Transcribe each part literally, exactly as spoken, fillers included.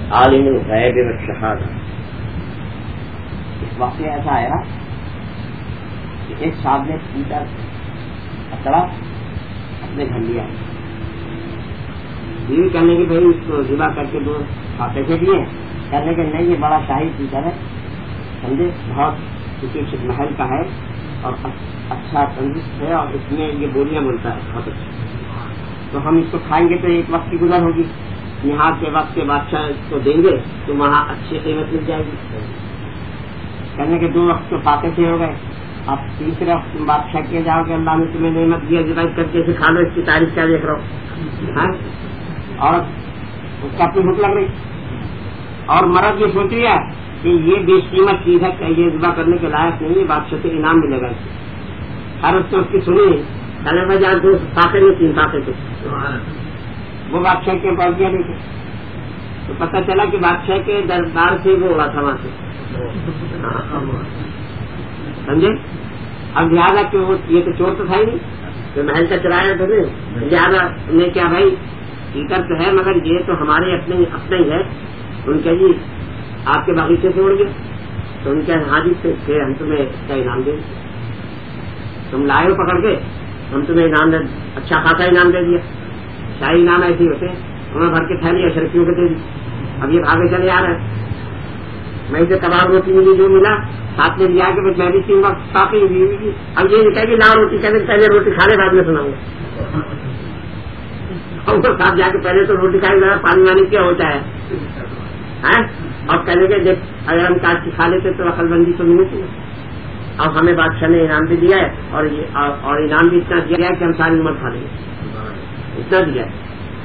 عالم الغیب والشہادہ. اس وقت ایسا آیا کہ ایک صاحب نے پیٹر اکڑا اپنے گھر لیا, بیوی کہنے کی بھائی اس کو ذبح کر کے دو کھاتے کے دیے, کہنے کے نہیں یہ بڑا شاہی پیٹر ہے, سمجھے, بہت کسی محل کا ہے اور اچھا تندرست ہے اور اس میں یہ بولیاں بولتا ہے بہت اچھا, تو ہم اس کو کھائیں گے تو ایک وقت کی گزر ہوگی, یہاں کے وقت کے بادشاہ اس کو دیں گے تو وہاں اچھی قیمت مل جائے گی. کہنے کے دو وقت تو پاتے سے ہو گئے, اب تیسرے وقت تم بادشاہ کے جاؤ کہ اللہ نے تمہیں نعمت دیا ذبح کر کے کھا لو, اس کی تاریخ کیا دیکھ رہا ہو, اور اس کا اپنی بھوک لگ رہی, اور مرد یہ سوچ رہا کہ یہ بیش قیمت چیز ہے کہ یہ ذبح کرنے کے لائق نہیں ہے, بادشاہ سے انعام ملے گا. ہر اس نے اس کی سنی, کہنے میں جان دو پاتے میں تین پاتے تھے, وہ بادشاہ کے پاس گیا نہیں تھے, تو پتہ چلا کہ بادشاہ کے دربار سے وہ اڑا تھا وہاں سے, سمجھے. اب لہٰذا کہ یہ تو چور تو تھا ہی نہیں, تو محل کا چلایا تھا, لہٰذا نے کیا بھائی پیٹر تو ہے مگر یہ تو ہمارے اپنے اپنے ہی ہے. ان کے جی آپ کے باغیچے سے اڑ گئے, تو ان کے حاجت سے ہم تمہیں اس کا انعام دیں, تم لائے ہو پکڑ کے, ہم تمہیں انعام دے, اچھا خاصا انعام دے دیا. شاہی انعام ایسے ہوتے ہیں, انہیں بھر کے تھیلی اشرفیوں کے دے دی. اب یہ آگے چلے آ رہے ہیں, میں اسے کباب روٹی ملی جو ملا ساتھ میں لیا کہ میں بھی تین وقت کافی. اب یہ کہہ کہ لا روٹی کہتے پہلے روٹی کھا لے بعد میں سناؤں گا, اور ساتھ جا کے پہلے تو روٹی کھائی ذرا پانی وانی کیا ہوتا ہے, اور کہنے کے جب اگر ہم کاٹ کی کھا لیتے تو عقل بندی تو نہیں تھی. اب ہمیں بادشاہ نے انعام بھی دیا ہے اور اور انعام بھی اتنا دیا ہے کہ ہم ساری عمر کھا لیں گے, اتنا دیا ہے.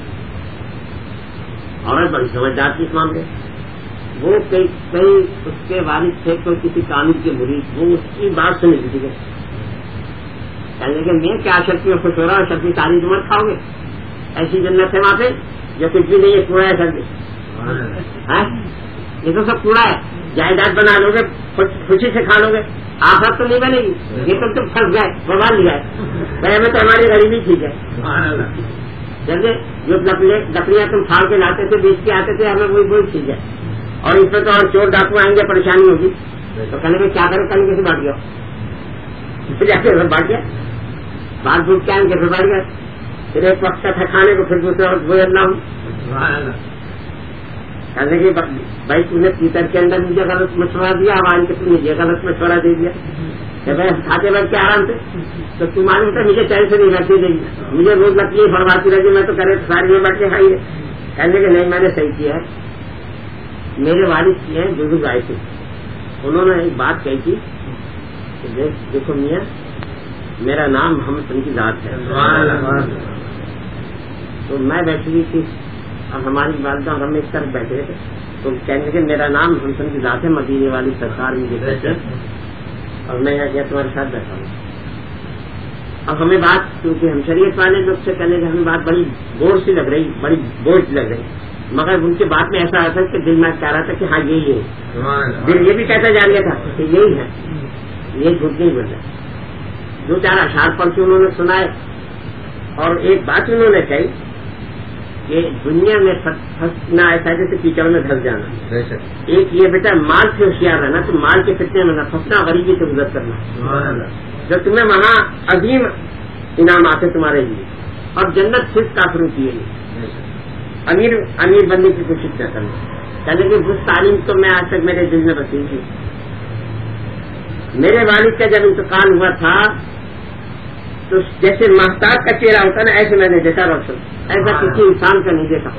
اور بڑی سمجھدار تھی اس معاملے, وہ کئی کئی اس کے والد تھے کوئی کسی قانون کے مرید, وہ اس کی بات سنی کسی کو, کہنے کے میں کیا شکتی میں خوش ہو رہا ہوں, شکتی ساری عمر کھاؤ گے, ایسی جنت ہے وہاں پہ جو کچھ بھی نہیں ہے, کوڑا ہے سر, یہ تو سب کوڑا ہے, جائیداد بنا لو گے خوشی سے کھا لو گے, آخرت تو نہیں بنے گی. یہ تو تم پھنس گئے, بڑھا لیا ہے, پہلے میں تو ہماری غریبی ٹھیک ہے. جیسے جو لکڑیاں تم پھاڑ کے لاتے تھے بیچ کے آتے تھے, ہمیں وہی وہی ٹھیک ہے, اور اس میں تو اور چور ڈاکو آئیں گے, پریشانی ہوگی. تو کہنے میں کیا کریں, کہیں کیسے بانٹ گیا, جا کے بانٹ گیا, بال بوٹ کے آئیں گے پھر بانٹ گئے, پھر ایک وقت کا تھا کھانے کو, پھر دوسرے وقت وہی اللہ ہوں. کہنے کہ بھائی تم نے پیتر کے اندر مجھے غلط مشورہ دیا, ہمارے کے تم مجھے غلط مشورہ دے دیا, کہ میں کھاتے بیٹھ کے آرام سے, تو تم معلوم تھا مجھے چین سے نہیں بیٹھتی دے گی, مجھے روز لگتی ہے بڑھواتی رہی, میں تو کرے ساری میں بیٹھ کے کھائیے. کہنے کہ نہیں میں نے صحیح کیا ہے, میرے والد کی ہیں بزرگ آئے تھے, انہوں نے ایک بات کہی تھی کہ دیکھو میاں میرا نام محمد کی ذات ہے, تو میں بیٹھی ہوئی تھی, اب ہماری والدہ اور ہم ایک طرف بیٹھے تھے, تو کہنے کہ میرا نام ہمسن کی ذات ہے, مدینے والی سرکار مجھے کہتے ہیں, اور میں یہاں تمہارے ساتھ بیٹھا ہوں. اب ہمیں بات کیونکہ ہم شریعت والے لوگ سے کہنے کہ ہمیں بات بڑی بور سی لگ رہی, بڑی بوجھ لگ رہی, مگر ان کی بات میں ایسا آتا کہ دل میں کہہ رہا تھا کہ ہاں یہی ہے, دل یہ بھی کہتا جان گیا تھا کہ یہی ہے, یہ جھوٹ نہیں بول رہا. دو چار اشعار پڑھ کے انہوں نے سنائے, اور ایک بات انہوں نے کہی کہ دنیا میں پھنسنا ایسا ہے جیسے کیچڑ میں دھس جانا. ایک یہ بیٹا مال سے ہوشیار رہنا, تو مال کے فتنے میں نہ پھنسنا, غریبی سے گزر کرنا, جو تمہیں وہاں عظیم انعامات ہیں تمہارے لیے, اور جنت صرف کافروں کی ہے, امیر امیر بننے کی کوشش نہ کرنا. کہنے کہ اس تعلیم تو میں آج تک میرے دل میں بسی تھی. میرے والد کا جب انتقال ہوا تھا تو جیسے مہتاب کا چہرہ ہوتا نا, ایسے میں نے دیکھا روشن, ایسا کسی انسان کا نہیں دیکھا.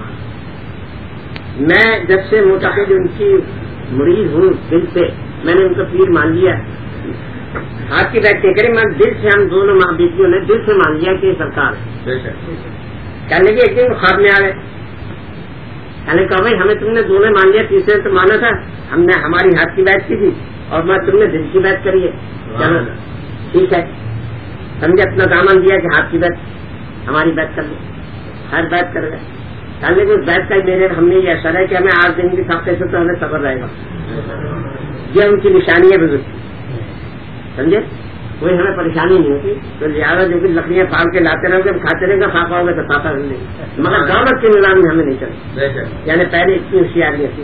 میں جب سے معتقد ان کی مرید ہوں دل سے, میں نے ان کا پیر مان لیا, ہاتھ کی بیٹھ کے کرے, میں دل سے, ہم دونوں ماں بیٹیوں نے دل سے مان لیا کہ یہ سرکار ہے. کہنے کے ایک دن خواب میں آ گئے, کہنے کہا بھائی ہمیں تم نے دونوں مان لیا, تیسرے تو مانا تھا, ہم نے ہماری ہاتھ کی بیٹھ کی تھی اور میں تم نے دل کی بیٹھ کری ہے, چلو ٹھیک ہے. ہم نے اپنا دامن دیا کہ ہاتھ کی بیٹھ ہماری بیٹھ کر لیں, ہر بیٹھ کر گئے. کہنے کہ اس بیٹھ کا میرے ہم نے یہ اثر ہے کہ ہمیں آج دن کی ہفتے سے تو ہمیں صبر رہے گا, یہ ان کی نشانی ہے بزرگ, سمجھے. کوئی ہمیں پریشانی نہیں ہوتی. تو لہٰذا جو بھی لکڑیاں پھاڑ کے لاتے رہو گے کھاتے رہیں گے, فاقہ ہوگا تو فاقہ کر لیں گے, مگر دولت کے نظام میں ہمیں نہیں چلتا. یعنی پہلے اتنی ہوشیاری تھی.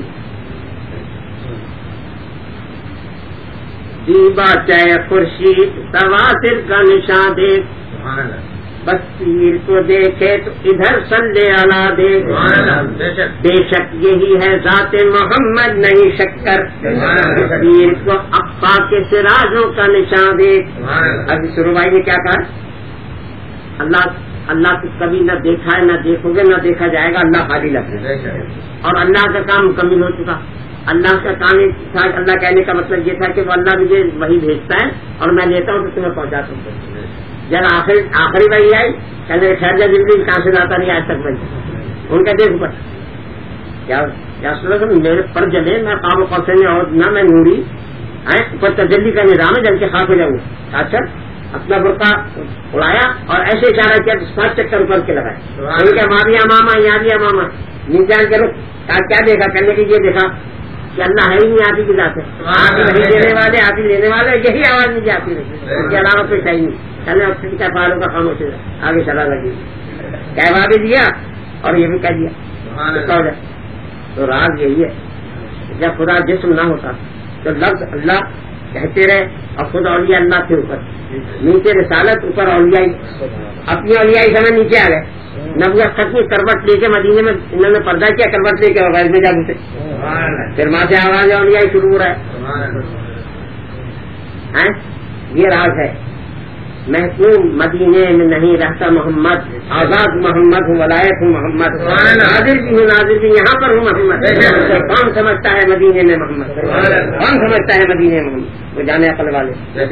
دیبا چاہے خورشید تواتر کا نشان دیکھ, بس پیر کو دیکھے تو ادھر صلی علی دیکھ. بے شک یہی ہے ذات محمد نہیں شکر, پیر کو اقفا کے سراجوں کا نشان دیکھ. ابھی سروائی نے کیا کہا, اللہ اللہ کو کبھی نہ دیکھا ہے نہ دیکھو گے نہ دیکھا جائے گا, اللہ خالی لفظ ہے. اور اللہ کا کام مکمل ہو چکا. اللہ کا کام تھا, اللہ کہنے کا مطلب یہ تھا کہ وہ اللہ مجھے وہی بھیجتا ہے اور میں لیتا ہوں تو تمہیں پہنچاتا ہوں. جب آخری آخری وہی آئی کہنے خیر جا جلدی کہاں سے لاتا نہیں آج تک بھائی, ان کا دیکھ پر کیا کیا سنا سر میرے پر جلے میں کام پسند اور نہ میں نوری اوپر تجلی کا نظام ہے, جل کے خاک ہو جاؤں گا. اچھا اپنا برقع اڑایا اور ایسے اشارہ کیا تو سات چکر اوپر کے لگائے, وہاں بھی ماما یہاں بھی ماما نیچے کے رخ کیا دیکھا, کرنے کی یہ دیکھا کہ اللہ ہے ہی نہیں, آپ ہی کی ذات ہے, آپ ہی نہیں دینے والے آپ ہی لینے والے, یہی آواز مجھے آتی رہی, اس کے علاوہ کوئی صحیح نہیں. چلے کیا پہاڑوں کا خاموش ہو جائے, آگے چلا لگی کہوا بھی دیا اور یہ بھی کہہ دیا. تو راز یہی ہے, جب خدا جسم نہ ہوتا تو لفظ اللہ کہتے رہے اور خود اولیاء اللہ کے اوپر, نیچے رسالت اوپر اولیائی, اپنی اولیائی سمے نیچے آ گئے. نبوت ختمی کروٹ لے کے مدینے میں انہوں نے پردہ کیا, کروٹ لے کے غیر میں جا گھسے, پھر وہاں سے آواز اولیائی شروع ہو رہا ہے. یہ راز ہے. محکوم مدینے میں نہیں رہتا محمد, آزاد محمد ہوں, ولایت ہوں محمد, حاضر بھی ہوں ناظر بھی یہاں پر ہوں محمد. کون سمجھتا ہے مدینے میں محمد, کون سمجھتا ہے مدینے میں محمد, وہ جانے عقل والے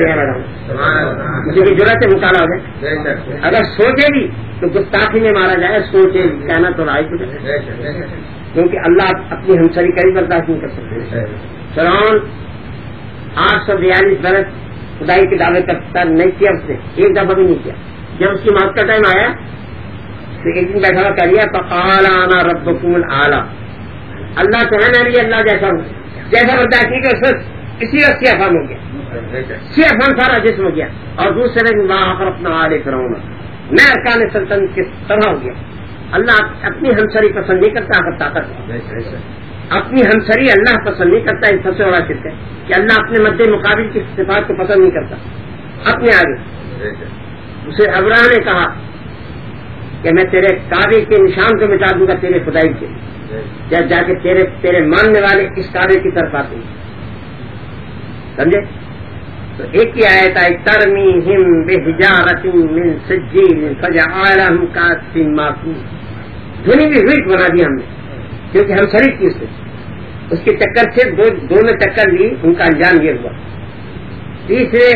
مجھے ضرورت ہے مطالعہ ہو جائے. اگر سوچے بھی تو گستاخی میں مارا جائے, سوچے کہنا تو رائے کو جائے, کیونکہ اللہ اپنی ہمسری کا بھی برداشت نہیں کر سکتے. فرعون آٹھ سو بیالیس برس خدائی کے دعوے کرتا نہیں کیا, اس نے ایک دفعہ بھی نہیں کیا. جب اس کی موت کا ٹائم آیا تو ایک دن بیٹھا ہوا کر لیا, فقال انا ربکم الاعلی, اللہ تو ہے میں بھی اللہ جیسا ہوں, جیسا برداشت نہیں کہ اسی وقت سیاہ فام ہو گیا, سیاہ فام سارا جسم ہو گیا. اور دوسرے دن وہاں اپنا آل فرعون میں ارکان سلطنت کی طرح ہو گیا. اللہ اپنی ہمسری پسند نہیں کرتا, آخر طاقت اپنی ہمسری اللہ پسند نہیں کرتا. اس سب سے بڑا شرک ہے کہ اللہ اپنے مد مقابل کی صفات کو پسند نہیں کرتا اپنے آگے. اسے ابراہ نے کہا کہ میں تیرے کعبے کے نشان کو مٹا دوں گا تیرے خدائی کے, جب جا کے تیرے تیرے ماننے والے اس کعبے کی طرف آتے ہیں. سمجھے؟ تو ایک ہی آیت آئی, ترمیہم بحجارۃ من سجیل فجعلہم کعصف مأکول, دھنی بھی ہوئی بنا دیا ہم نے کیونکہ ہم شریک کی اس سے, اس کے چکر سے دو دو نے ٹکر لی, ان کا انجام یہ ہوا. تیسرے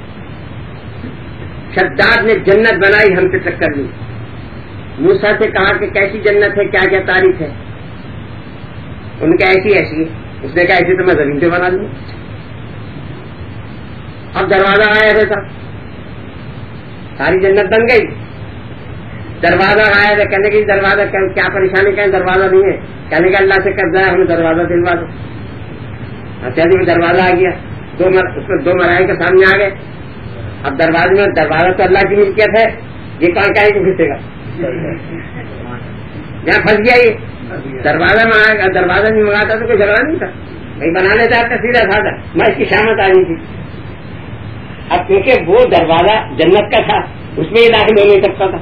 شداد نے جنت بنائی, ہم سے ٹکر لی. موسیٰ سے کہا کہ کیسی جنت ہے, کیا کیا تعریف ہے, ان کا ایسی ایسی, اس نے کہا ایسی تو میں زمین پہ بنا دوں. اب دروازہ آیا تھا, ساری جنت بن گئی. دروازہ آیا تھا, کہنے کی دروازہ کیا پریشانی, کہیں دروازہ نہیں ہے, کہنے کا اللہ سے قرضہ ہے, ہمیں دروازہ دلوا دو. اچھا جی دروازہ آ گیا, دو مر, اس میں دو مرائی کے سامنے آ گئے. اب دروازے میں دروازہ تو اللہ کی ملکیت ہے, یہ کہاں کہیں کو گھسے گا, یہاں پھنس گیا. یہ دروازہ میں دروازہ نہیں منگاتا تو کوئی جھگڑا نہیں تھا, بھائی بنا لیتا آپ کا سیدھا سادہ, میں اس کی شامت آنی تھی. اب کیونکہ وہ دروازہ جنت کا تھا, اس میں یہ داخل ہو نہیں سکتا تھا,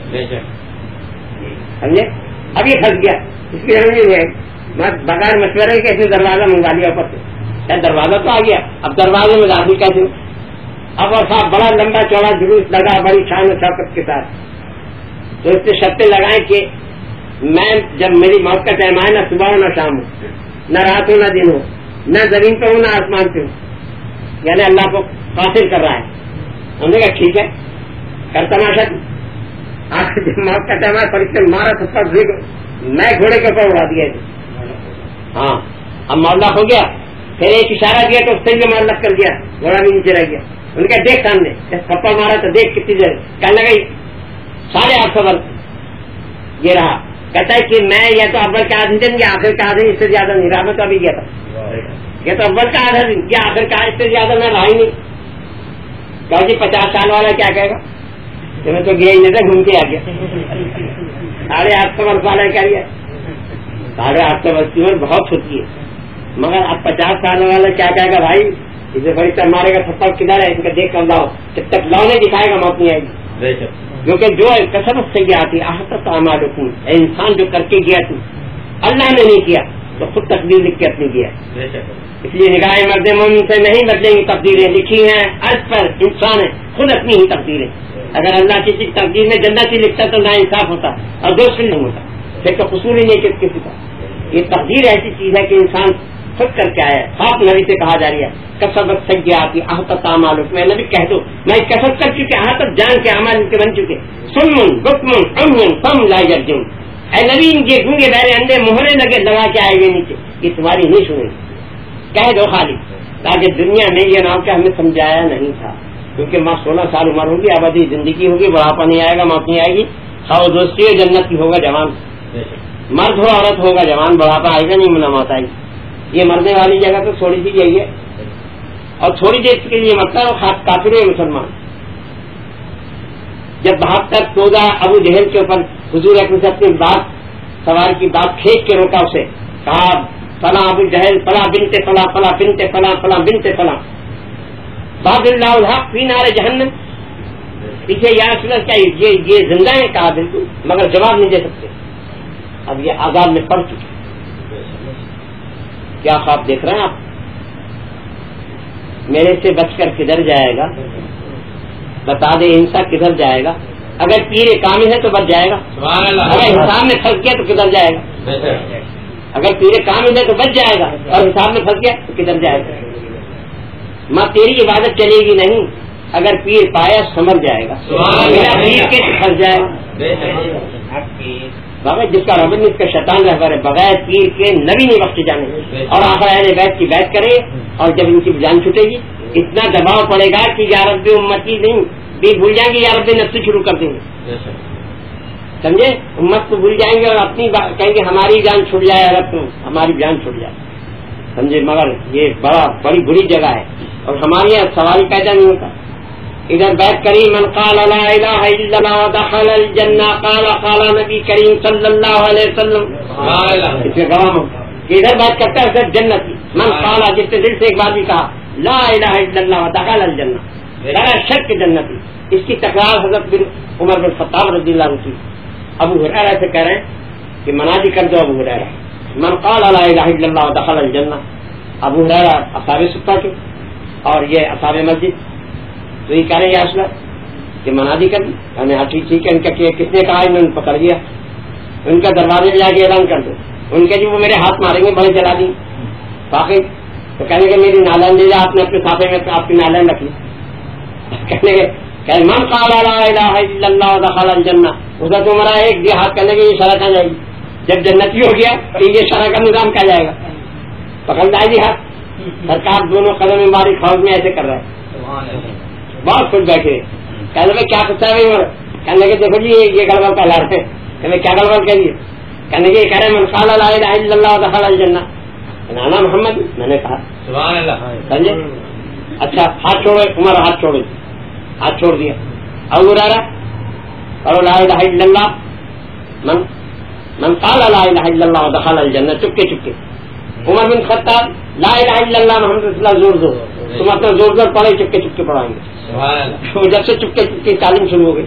سمجھے. اب یہ پھنس گیا, اس کی ضرورت نہیں ہے, بغیر مشورے کے ایسے دروازہ منگوا لیا اوپر سے. دروازہ تو آ گیا, اب دروازے میں داخل کیسے. اب اور صاحب بڑا لمبا چوڑا جلوس لگا, بڑی شان و شوکت کے ساتھ. تو اس سے شرطیں لگائیں کہ میں جب میری موت کا ٹائم آئے, نہ صبح ہو نہ شام ہو, نہ رات ہو نہ دن ہو, نہ زمین پہ ہو نہ آسمان پہ ہو, یعنی اللہ کو قاصر کر رہا ہے. ہم نے کہا ٹھیک ہے, کر تماشا. آخر جب موت کا ٹائم آیا, فرشتے مارا تو سب میں گھوڑے کے اوپر اڑا دیا. ہاں اب مولا ہو گیا, پھر ایک اشارہ دیا تو اس سے بھی معلق کر دیا, گھوڑا بھی نیچے رہ گیا. ان کا دیکھ سامنے تھپڑ مارا تو دیکھ کتنی دیر, کہنے لگا ساڑھے آٹھ سو برس یہ رہا. کہتا ہے کہ میں یا تو اول کا آدھا دن یا آخر کا آدھا دن, اس سے زیادہ نہیں رہا. میں تو ابھی گیا تھا, یہ تو اول کا آدھا دن یا آخر کا, اس سے زیادہ میں رہا ہی نہیں. کہا جی پچاس سال والا کیا کہے گا؟ میں تو گیا ہی نہیں تھا، گھوم کے آ گیا. ساڑھے آٹھ سو برس والا کیا گیا؟ ساڑھے آٹھ سو برس کی عمر بہت ہوتی ہے، مگر اب پچاس سال والا کیا کہے گا؟ بھائی اسے بڑی طرح مارے گا، تھپڑ کدھر ہے ان کا دیکھ کر لاؤ. جب تک لاؤ نہیں دکھائے گا موت نہیں آئے گی. کیونکہ جو کثرت سے یہ آتی احسط اعمالکم، انسان جو کر کے گیا تو اللہ نے نہیں کیا تو خود تقدیر لکھ کے اپنی کیا. اس لیے نگاہ مرد مومن سے نہیں بدلیں گی تقدیریں، لکھی ہیں عرض پر انسان ہے خود اپنی ہی تقدیریں. اگر اللہ کسی تقدیر میں جنت ہی لکھتا تو نا انصاف ہوتا اور دوست نہیں ہوتا، پھر تو قصور ہی نہیں کسی کا. یہ تقدیر ایسی چیز ہے کہ انسان خود کر کے آیا. خاص نبی سے کہا جا رہی ہے کسبت سیئات احبط اعمالکم، میں نبی کہہ دو میں کسب کر چکے، احاطت جان کے اعمال ان کے بن چکے. سمن بکمن عمی فہم لا یرجعون، اے نبی ان کے گونگے بہرے اندھے مہرے لگے لگا کے آئے گے نیچے، یہ تمہاری نہیں سنیں گے. کہہ دو خالی، تاکہ دنیا میں یہ نام کہ ہمیں سمجھایا نہیں تھا. کیونکہ ماں سولہ سال عمر ہوگی، آبادی زندگی ہوگی، بڑھاپا نہیں آئے گا، موت نہیں آئے گی. خواہ دوستی ہو جنت کی ہوگا جوان، مرد ہو عورت ہوگا جوان، بڑھاپا آئے گا نہیں، موت آئے گی. یہ مرنے والی جگہ تو تھوڑی سی یہی ہے، اور تھوڑی دیر کے لیے مرتا ہے خاص کافر ہے مسلمان. جب بہتر تودا ابو جہل کے اوپر حضور اکرم صلی اللہ علیہ وسلم بات سوار کی بات کھینچ کے روکا، اسے کہا فلاں ابو جہل فلاں بنتے فلاں فلاں بنتے فلاں فلاں بنتے فلاں باب اللہ الحق فی نار جہنم. پیچھے یا رسول اللہ کیا یہ یہ زندہ ہے؟ کہا بالکل، مگر جواب نہیں دے سکتے. اب یہ عذاب میں پڑ چکے. کیا خواب دیکھ رہے ہیں آپ؟ میرے سے بچ کر کدھر جائے گا؟ بتا دے انسان کدھر جائے گا؟ اگر پیر کامل ہے تو بچ جائے گا، اگر حساب میں پھنس گیا تو کدھر جائے گا؟ اگر پیر کامل ہے تو بچ جائے گا، اور حساب میں پھنس گیا تو کدھر جائے گا؟ ماں تیری عبادت چلے گی نہیں، اگر پیر پایا سمجھ جائے گا، پیر کے پھنس جائے گا. بغیر جس کا رب اس کا شیطان رہبر ہے، بغیر پیر کے نبی نہیں بخشے جانے. اور آخر اہل بیت کی بیعت کرے، اور جب ان کی جان چھوٹے گی اتنا دباؤ پڑے گا کہ یا رب امتی نہیں بھی بھول جائیں گے، یا رب نفسی شروع کر دیں گے. سمجھے؟ امت کو بھول جائیں گے اور اپنی کہیں گے ہماری جان چھوٹ جائے، رب تو ہماری جان چھوٹ جائے. سمجھے؟ مگر یہ بڑا بڑی بری جگہ ہے، اور ہمارے یہاں سوال پیدا نہیں ہوتا. ادھر بیت کریم من قال لا الہ الا اللہ ودخل الجنہ قال قال نبی کریم صلی اللہ علیہ وسلم. اس میں گواہ کہ ادھر بات کرتا ہے صرف جنت کی. من قال، جس نے دل سے ایک بار بھی کہا لا الہ الا اللہ ودخل الجنہ، بغیر شک جنتی. اس کی تکرار حضرت بن عمر بن خطاب رضی اللہ عنہ کی ابو ہریرہ سے کہہ رہے ہیں کہ منادی کر دو ابو ہریرہ من قال لا الہ الا اللہ ودخل الجنہ. ابو ہریرہ اصحاب صفہ کے اور یہ اصحاب مسجد، تو یہ کہہ رہے ہیں اصل کہ منادی کر دی. ہم نے ہاں ٹھیک ٹھیک ہے. ان کا کس نے کہا؟ انہوں نے پکڑ لیا. ان کا دروازے پہ جا کے اعلان کر دو. ان کے جی وہ میرے ہاتھ ماریں گے، بڑے جلا دیں باقی. تو کہنے کے میری نالین دے جا، آپ نے اپنے صافے میں آپ کی نالین رکھی. کہنے کے کہ من قال لا الہ الا اللہ ودخل الجنہ. ادھر تو ہمارا ایک بھی ہاتھ کرنے کے یہ شرح کہاں جائے گی؟ جب جنتی ہو گیا تو یہ شرح کا نظام کیا جائے گا؟ پکڑ جائے گی ہاتھ. سرکار دونوں قدم ہماری فوج میں ایسے کر رہا ہے، بہت خوش بیٹھے. کہنے میں کیا پوچھا ہے بھائی؟ کہنے کے دیکھو جی یہ گڑبڑ کا لڑ ہے. کہنے کیا گڑبڑ کہہ دیے؟ کہنے کے کہہ رہے من قال لا الہ الا اللہ ودخل الجنہ. نانا محمد، میں نے کہا سبحان اللہ. سمجھے؟ اچھا ہاتھ چھوڑو. عمر ہاتھ چھوڑو، ہاتھ چھوڑ دیا. ابو ہریرہ اور لا الہ الا اللہ من من قال لا الہ الا اللہ ودخل الجنہ. چپکے چپکے. عمر بن خطاب لا الہ الا اللہ محمد رسول اللہ زور زور. تم اپنا زور زور پڑھے، چپکے چپکے پڑھائیں گے. جب سے چپکے چپکے تعلیم شروع ہو گئی،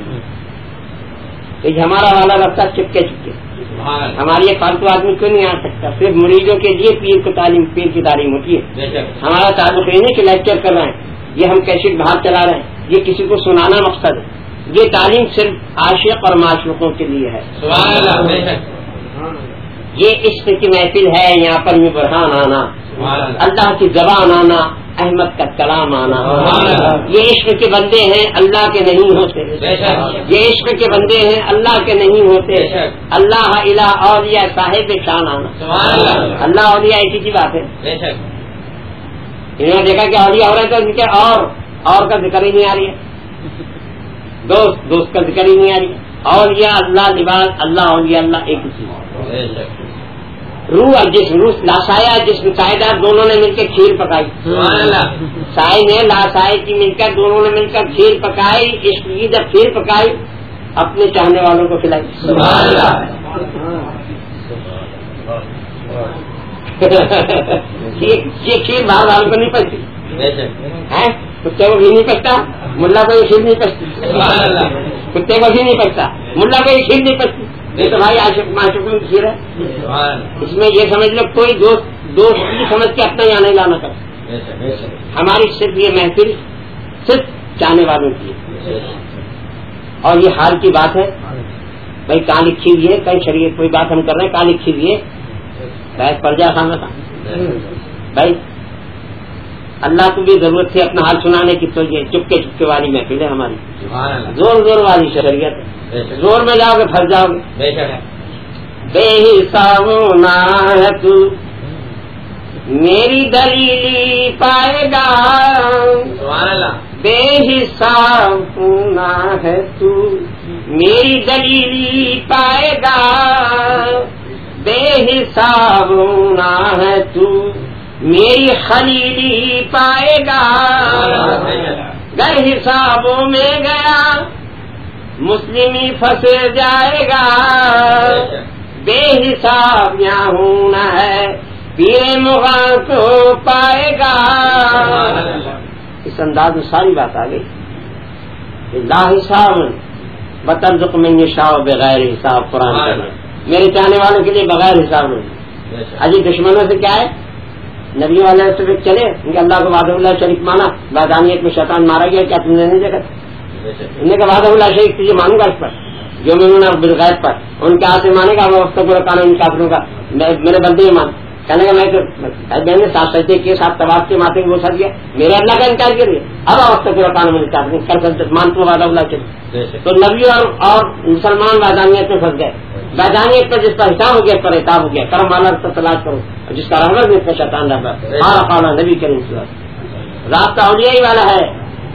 تو ہمارا والا رفتہ چپکے چپکے. ہماری یہ فالتو آدمی کیوں نہیں آ سکتا؟ صرف مریدوں کے لیے پیر کو تعلیم، پیر کی تعلیم ہوتی ہے. ہمارا تعلق یہ نہیں کہ لیکچر کر رہے ہیں، یہ ہم کیسٹ باہر چلا رہے ہیں، یہ کسی کو سنانا مقصد ہے. یہ تعلیم صرف عاشق اور معشوقوں کے لیے ہے. یہ عشق کی محفل ہے، یہاں پر میں برہان آنا، اللہ کی زبان آنا، احمد کا کلام آنا. یہ عشق کے بندے ہیں، اللہ کے نہیں ہوتے. یہ عشق کے بندے ہیں، اللہ کے نہیں ہوتے. اللہ الہ اولیاء صاحب شان آنا. اللہ اولیاء ایک ہی بات ہے. انہوں نے دیکھا کہ اولیاء ہو رہے تو ان کے اور اور کا ذکر ہی نہیں آ رہی ہے. دوست دوست کا ذکر ہی نہیں آ رہی ہے. اولیاء اللہ لباس اللہ اولیاء اللہ ایک ہی چیز. روح اور جسم، روح لاسایا جسم سائیدہ دونوں نے مل کے کھیر پکائی، سائے نے لاسائے کی مل کر دونوں نے مل کر کھیر پکائی، عشق کی جب کھیر پکائی اپنے چاہنے والوں کو کھلائی. یہ کھیر باہر والوں کو نہیں پچتی ہے، کتے کو بھی نہیں پچتا، ملا کو یہ کھیر نہیں پچتی، کتے کو بھی نہیں پچتا، ملا کو یہ کھیر نہیں پچتی. یہ تو بھائی عاشق معشوقوں کی کھیر ہے. اس میں یہ سمجھ لو کوئی دوست دوست کی سمجھ کے اپنا یہاں نہیں لانا کرتا. ہماری صرف یہ محفل صرف چاہنے والوں کی ہے. اور یہ حال کی بات ہے بھائی، کہاں لکھی ہوئی ہے؟ کئی شریعت کوئی بات ہم کر رہے ہیں، کہاں لکھی ہوئی ہے؟ بحث پڑ جا خانہ تھا بھائی. اللہ کو بھی ضرورت تھی اپنا حال سنانے کی، تو یہ چپکے چپکے والی محفل ہے ہماری، زور زور والی شریعت ہے. زور میں جاؤ گے پھنس جاؤ گے. بے حساب نہ ہے تو میری دلیلی پائے گا، بے حساب نہ ہے تو میری دلیلی پائے گا، بے حساب نہ ہے تو میری خلیلی پائے گا. گر حسابوں میں گیا مسلمی پھنس جائے گا، بے حساب یہاں ہونا ہے پیر مغاں کو پائے گا. اس انداز میں ساری بات آ گئی. لا حساب بترزق من یشاء بغیر حساب. قرآن کا میرے چاہنے والوں کے لیے بغیر حساب نہیں. اجی دشمنوں سے کیا ہے؟ نبی والے سے چلے ان کے اللہ کو وحدہ اللہ شریک مانا، وحدانیت میں شیطان مارا گیا، کیا تم نے نہیں دیکھا؟ انہیں کہ وحدہ اللہ شریک تجھے مانوں گا اس پر جو میں نے بالغیب پر ان کے ہاتھ سے مانے گا. وہ وقت پورا قانون کافروں کا میرے بندے مان کہنے کا میں میں نے سات سجدے کیے، سات طواف کے ماتھے وہ سج گیا، میرے اللہ کا انکار کر دیا. اب وقت پورا قانون کافر کر سکتے مان تو وحدہ اللہ شریک. تو نبی اور اور مسلمان وحدانیت میں پھنس گئے. وحدانیت پر جس پر حساب ہو گیا پر اعتاب ہو گیا. کرم والا پر تلاش کرو، جس کا رحمت میں اس کا شیطان رہتا ہے. ہمارا خانہ نبی کریم صلی اللہ علیہ وسلم رابطہ اولیاء ہی والا ہے.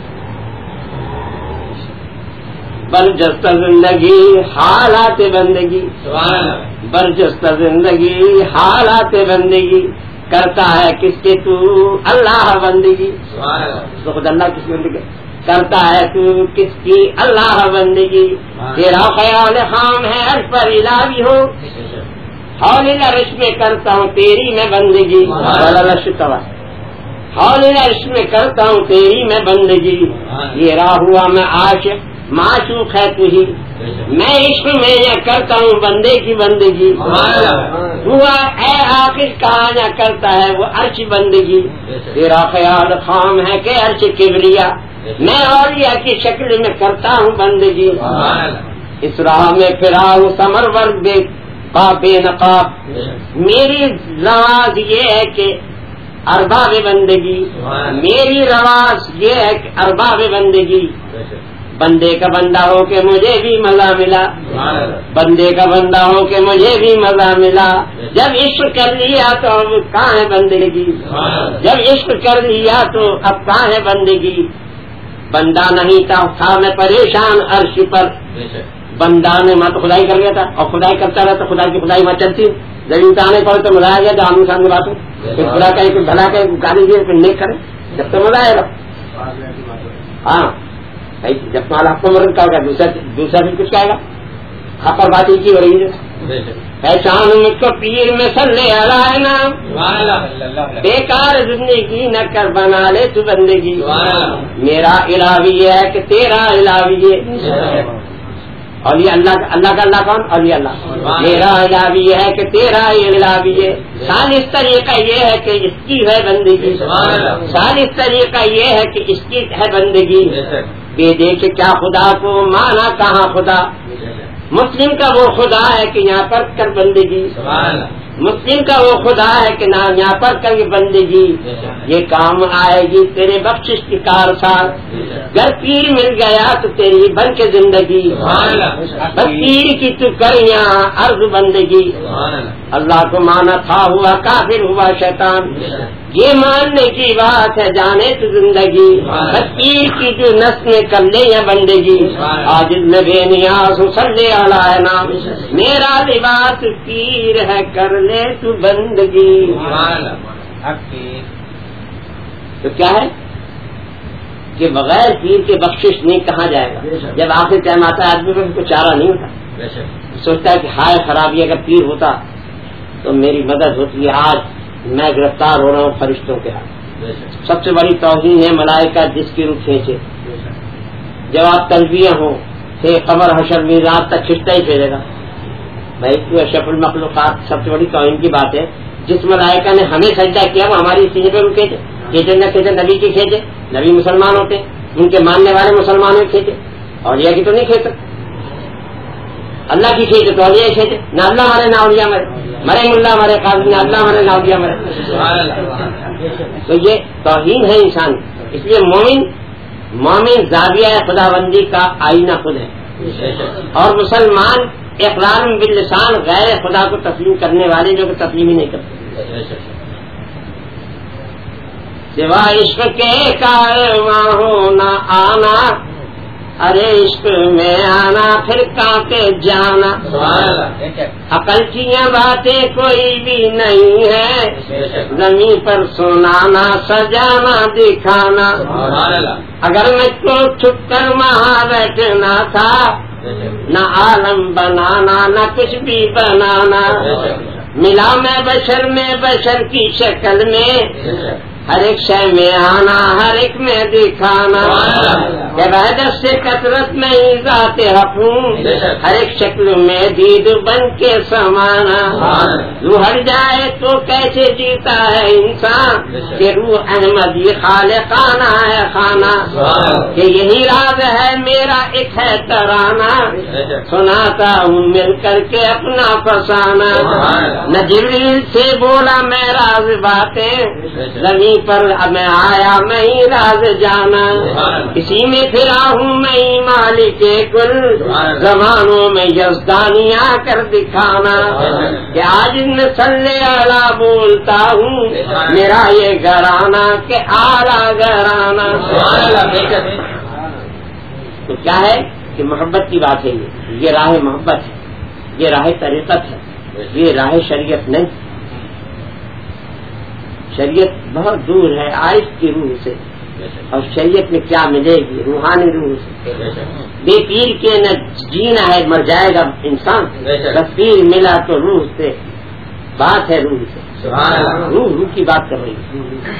برجستہ زندگی حالات بندگی، برجستہ زندگی حالات بندگی، کرتا ہے کس کے تو اللہ بندگی. تو خود اللہ کس کی بندگی کرتا ہے تو کس کی اللہ بندگی. تیرا خیال خام ہے عرش پر الہی ہو، حول العرش میں کرتا ہوں تیری میں بندگی. حول العرش میں کرتا ہوں تیری میں بندگی. یہ راہ ہوا میں عاشق معشوق ہے تو ہی، میں عشق میں یہ کرتا ہوں بندے کی بندگی. ہوا اے آخر کہاں نہ کرتا ہے وہ عرش بندگی. تیرا خیال خام ہے کہ عرش کبریا، میں اولیاء کی شکل میں کرتا ہوں بندگی. اس راہ میں پھرا ہوں سمر ورد بے نقاب، میری رواج یہ ہے کہ ارباب بندگی، میری رواج یہ ہے کہ ارباب بندگی. بندے کا بندہ ہو کے مجھے بھی مزہ ملا، بندے کا بندہ ہو کے مجھے بھی مزہ ملا. جب عشق کر لیا تو اب کہاں ہے بندگی، جب عشق کر لیا تو اب کہاں ہے بندگی. بندہ نہیں تھا تھا میں پریشان عرش پر، بندہ نے ماں تو خدائی کر گیا تھا اور خدائی کرتا رہا تو خدا کی خدائی ماں چلتی. جب امتحانے پڑے تو مزہ آ گیا، جب آمنے سامنے بات ہو پھر خدا کہیں پھر بھلا کہیں گالی دیے پھر نیک کرے جب تو مزہ آئے گا. ہاں جب تمہارا حق مرد کا ہوگا دوسرا دوسرا بھی کچھ کہے گا. حق اور بات ہی کی ہو رہی ہے. پہچان مجھ کو پیر میں سلے علائے نام، بیکار زندگی نہ کر بنا لے تو بندگی. میرا الہی یہ ہے کہ تیرا الہی ہے. اور یہ اللہ اللہ کا اللہ کون؟ اور یہ اللہ. میرا الہی یہ ہے کہ تیرا الہی ہے. ثالث طریقہ یہ ہے کہ اس کی ہے بندگی، ثالث طریقہ یہ ہے کہ اس کی ہے بندگی. بے دیکھ کیا خدا کو مانا کہاں خدا، مسلم کا وہ خدا ہے کہ یہاں پر کر بندگی، مسلم کا وہ خدا ہے کہ نہ یہاں پر کر بندگی. یہ کام آئے گی تیرے بخشش کی کار ساتھ، گر پیر مل گیا تو تیری بن کے زندگی، بس پیر کی تو کر یہاں عرض بندگی. اللہ کو مانا تھا ہوا کافر ہوا شیطان، یہ ماننے کی بات ہے جانے تو زندگی. بس پیر کی جو نس میں کر لے یا بندگی، آج میں بے نیاز ہوں صلی علیہ نام، میرا لباس پیر ہے کر لے تو بندگی. تو کیا ہے کہ بغیر پیر کے بخشش نہیں کہاں جائے گا. جب آخر ٹائم آتا ہے آدمی کو چارہ نہیں ہوتا, سوچتا ہے کہ ہائے خرابی اگر پیر ہوتا تو میری مدد ہوتی ہے. آج میں گرفتار ہو رہا ہوں فرشتوں کے ہاتھ. سب سے بڑی توہین ہے ملائکہ جس کی روح کھینچے. جب آپ تلبیہ ہوں کہ قبر حشر میزات تک کھینچتا ہی پھیرے گا. بھائی تو اشرف المخلوقات سب سے بڑی توہین کی بات ہے. جس ملائکہ نے ہمیں سجدہ کیا وہ ہماری سینے پہ کھینچے. کھینچے نہ کھینچے نبی کی کھینچے. نبی مسلمان ہوتے ہیں, ان کے ماننے والے مسلمانوں کی کھینچے, اور یہ کی تو نہیں کھینچ سکتے. اللہ کی کھینچے تو اولیاء کھینچے. نہ اللہ مرے نہ اولیاء مرے, مرے ملا مرے قاضی, نہ اللہ مرے نہ اولیاء مرے. تو یہ توہین ہے انسان. اس لیے مومن مومن زاویہ خدا بندی کا آئینہ خود ہے, اور مسلمان اقرار باللسان غیر خدا کو تسلیم کرنے والے جو کہ تسلیم ہی نہیں کرتے. سوا عشق کے کارواں ہونا آنا, ارے عشق میں آنا پھر کانپے جانا. عقل کی باتیں کوئی بھی نہیں ہے, زمین پر سنانا سجانا دکھانا. اگر میں کو چھپ کر وہاں بیٹھنا تھا, نہ عالم بنانا نہ کچھ بھی بنانا. ملا میں بشر میں بشر کی شکل میں, ہر ایک شے میں آنا ہر ایک میں دکھانا. کہ وحدت سے کثرت میں ہی ذات حق ہوں, ہر ایک شکل میں دید بن کے سمانا. روح ہٹ جائے تو کیسے جیتا ہے انسان, کہ روح احمدی خالقانہ ہے خانہ. کہ یہی راز ہے میرا ایک ہے ترانہ, سناتا ہوں مل کر کے اپنا فسانہ. نہ جبریل سے بولا میں راز باتیں, زمین پر میں آیا میں ہی راز جانا. اسی میں پھرا ہوں میں ہی مالک کل, زمانوں میں یزدانی آ کر دکھانا. کہ آج میں صلی اللہ بولتا ہوں, میرا یہ گھرانا کہ اعلیٰ گھرانا. تو کیا ہے کہ محبت کی بات ہے. یہ یہ راہ محبت ہے, یہ راہ طریقت ہے, یہ راہ شریعت نہیں. شریعت بہت دور ہے آئس کی روح سے, اور شریعت میں کیا ملے گی روحانی روح سے. بے پیر کے نہ جینا ہے, مر جائے گا انسان. بس پیر ملا تو روح سے, بات ہے روح سے. روح روح کی بات کر رہی ہے.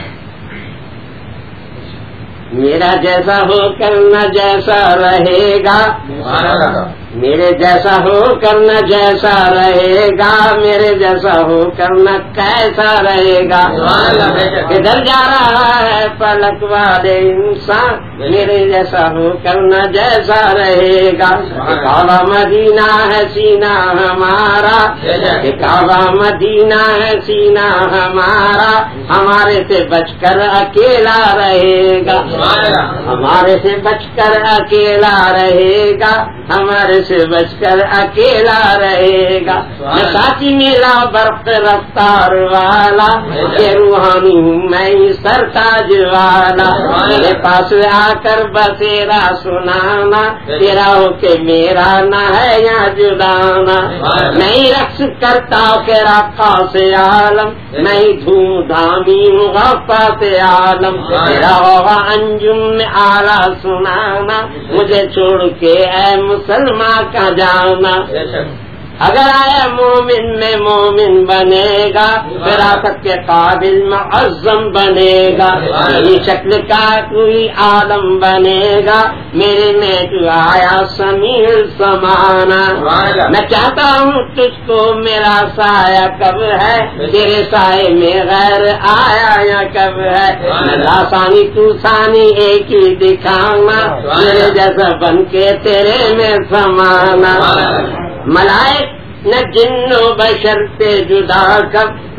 میرا جیسا ہو کر نہ جیسا رہے گا, میرے جیسا ہو کر نہ جیسا رہے گا, میرے جیسا ہو کر نہ کیسا رہے گا. کدھر جا رہا ہے پلک والے انسان, میرے جیسا ہو کر نہ جیسا رہے گا. کعبہ مدینہ ہے سینہ ہمارا, کعبہ مدینہ ہے سینہ ہمارا, ہمارے سے بچ کر اکیلا رہے گا, ہمارے سے بچ کر اکیلا رہے گا, ہمارے سے بچ کر اکیلا رہے گا. میں ساتھی میرا برق رفتار والا, کہ روحانی ہوں میں سرتاج والا. میرے پاس آ کر بسیرا سنانا, تیرا ہو کہ میرا نہ ہے یا جدانا. میں ہی رقص کرتا ہوں کہ رقا سے عالم, میں ہی دھوم دھامی ہوں غفا سے عالم. تیرا ہوگا انجم میں آلہ سنانا, مجھے چھوڑ کے اے مسلمان کا جانا. اگر آیا مومن میں مومن بنے گا, فراست کے قابل معظم بنے گا. میری شکل کا کوئی عالم بنے گا, میرے میں تو آیا سمیع سمانا. میں چاہتا ہوں تجھ کو میرا سایہ کب ہے, تیرے سائے میں غیر آیا یا کب ہے. میں لاسانی تو ثانی ایک ہی دکھانا, میرے جیسا بن کے تیرے میں سمانا. ملائک نہ جن و بشر سے جدا کر,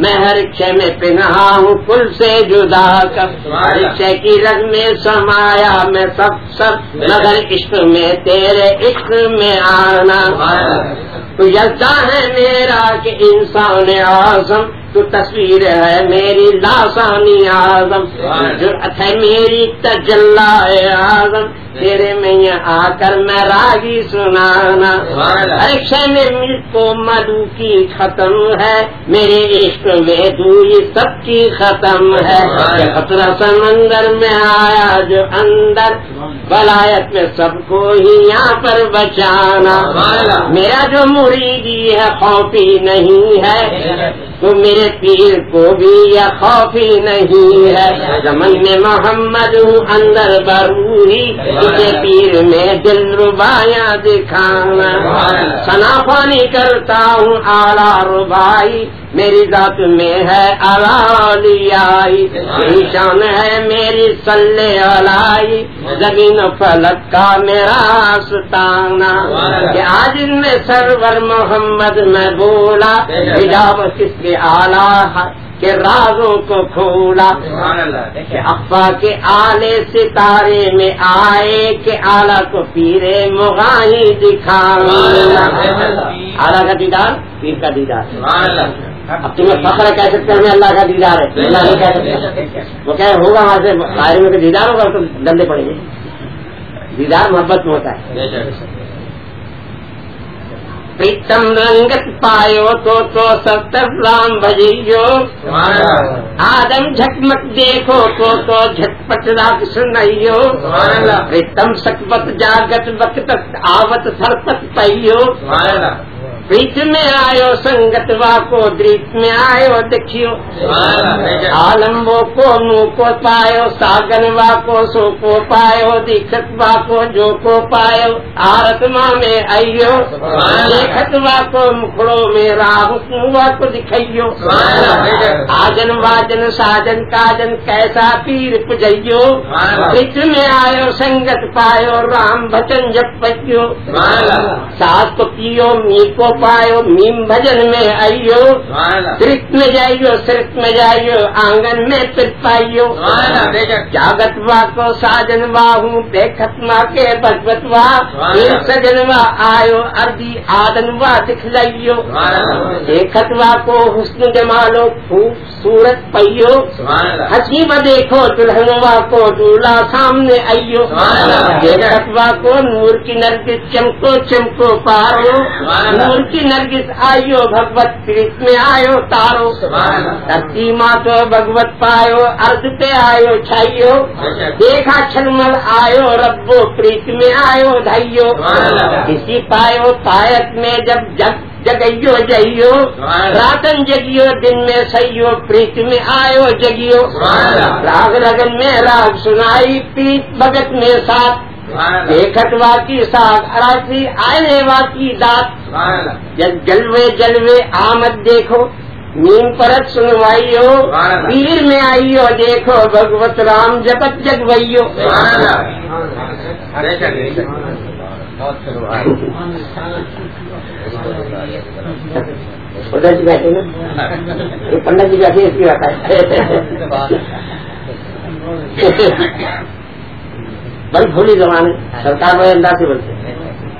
میں ہر شے میں پنہا ہوں کل سے جدا کر، ہر شے کی رگ میں سمایا میں سب سب، مگر عشق میں تیرے عشق میں آنا، تو یلتا ہے میرا کہ انسان اعظم، تو تصویر ہے میری لاسانی اعظم، جرأت ہے میری تجلی اعظم، تیرے میں آ کر میں راگی سنانا، ہر شے میں ملک کو مدو کی ختم ہے، میرے عشق میں دوری سب کی ختم ہے، خطرہ سمندر میں آیا جو اندر، ولایت میں سب کو ہی یہاں پر بچانا، میرا جو مریدی ہے خوفی نہیں ہے، تو میرے پیر کو بھی یہ خوفی نہیں ہے، زمن میں محمد ہوں اندر بروحی، تجھے پیر میں دل ربایاں دکھانا، ثنا خوانی کرتا ہوں اعلیٰ ربائی، میری ذات میں ہے اعلیٰ، شان ہے میری صلی علیہ، زمین و فلک کا میرا ستانا، کہ آج ان میں سرور محمد میں بولا، حجاب کس کے اعلیٰ کے رازوں کو کھولا، کہ اخفا کے آلے ستارے میں آئے، کہ اعلیٰ کو پیرے مغاہی دکھانا، اعلیٰ کا دیدار پیر کا دیدار، اب تمہیں فخر کہہ سکتے ہمیں اللہ کا دیدار ہے، اللہ نہیں کہہ سکتے، وہ کہے ہوگا وہاں سے باہر میں دیدار ہوگا تو ڈنڈے پڑیں گے، دیدار محبت میں ہوتا ہے، پریتم رنگت پایو تو تو ستر رام بجیو، آدم جھکمک دیکھو تو تو جھٹپٹ راگ سنائیو، پریتم سکبت جاگت وقت آوت سرپت پیو، پریت میں آئیو سنگت وا کو دریت میں آئیو دیکھیو، عالم وہ کو منہ کو پایو، ساگن وا کو سو کو پایو، دیکھت وا کو جو کو پایو، آرت ماں میں آئیو، دیکھت وا کو مکھڑوں میں راہ وا کو دکھائیو، آجن واجن ساجن کاجن کیسا پیر پجیو، پریت میں آئیو سنگت پایو، رام بچن جب پجیو، ساس کو پیو می کو پایو، میم بھجن میں آئیو، سرت میں جائیو سرت میں جائیو، آنگن میں پھر پائیو، جاگت وا کو ساجن واہوں، دیکھت ماں کے بھگوت وا، سجن وا آئیو، اردی آدن وا دکھلائیو، دیکھت وا کو حسن جمالو خوبصورت پیو، ہنسی وا دیکھو دلہن وا کو دولہا سامنے آئیو، دیکھت وا کو نور کی نرگس چمکو چمکو پارو، نور کی نرگس آئیو بھگوت پریت میں آئیو تارو، دھرتی ماں تو بھگوت پایو، ارد پہ آئیو چھائیو، دیکھا چھلمل آئیو ربو پریت میں آئیو دھائیو، کسی پایو پایت میں جب جگ جگیو جائیو، راتن جگیو دن میں سیو، پریت میں آئیو جگیو، راگ رگن میں راگ سنائی، پریت بھگت میں ساتھ، دیکھت وا کی ساگ اراسی آئے وا کی دات، جلوے جلوے آمد دیکھو، نیم پرت سنوائیو، پیر میں آئیو دیکھو، بھگوت رام جگت جگوئیو، ادھر جی بیٹھے نا یہ پنڈت جی بیٹھے اس کی بات ہے، بڑی بھولی زبان ہے، سرکار بڑے انداز سے بولتے ہیں،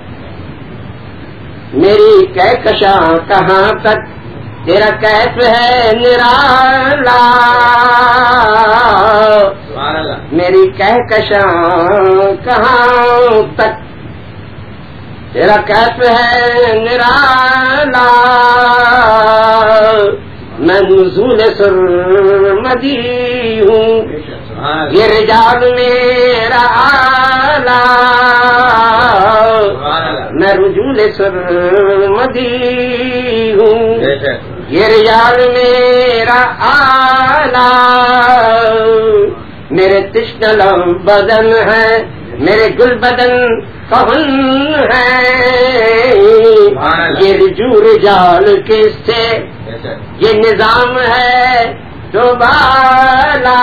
میری کہکشاں کہاں تک تیرا کیف ہے نرالا، میری کہکشاں کہاں تک تیرا کیف ہے نرالا، میں نزول سرمدی ہوں، یہ رجال میرا آلہ، میں رجول سرمدی ہوں، یہ رجال میرا آلہ، میرے تشنل بدن ہے، میرے گل بدن کہن ہے، یہ رجوع رجال کس سے یہ نظام ہے دوبالا،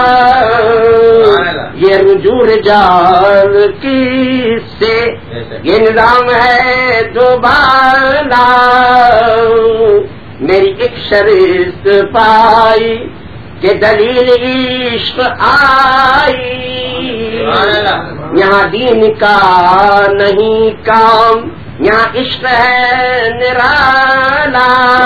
یہ رجوع رجال کس سے یہ نظام ہے دوبالا، میری ایک شرط پائی کہ دلیل عشق آئی، یہاں دین کا نہیں کام، یہاں عشق ہے نرالا،